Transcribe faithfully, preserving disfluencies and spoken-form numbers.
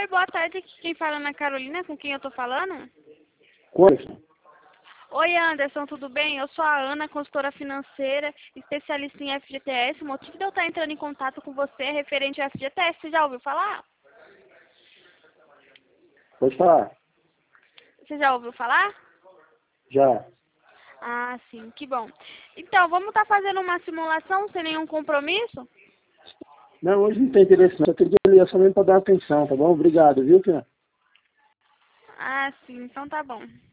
Oi, boa tarde. Aqui quem fala é Ana Carolina, com quem eu tô falando? Anderson. Oi, Anderson, tudo bem? Eu sou a Ana, consultora financeira, especialista em F G T S. O motivo de eu estar entrando em contato com você é referente ao F G T S. Você já ouviu falar? Pode falar. Você já ouviu falar? Já. Ah, sim, que bom. Então, vamos estar fazendo uma simulação sem nenhum compromisso? Não, hoje não tem interesse não. Só queria ligar somente para dar atenção, tá bom? Obrigado, viu, Fia? Ah, sim, então tá bom.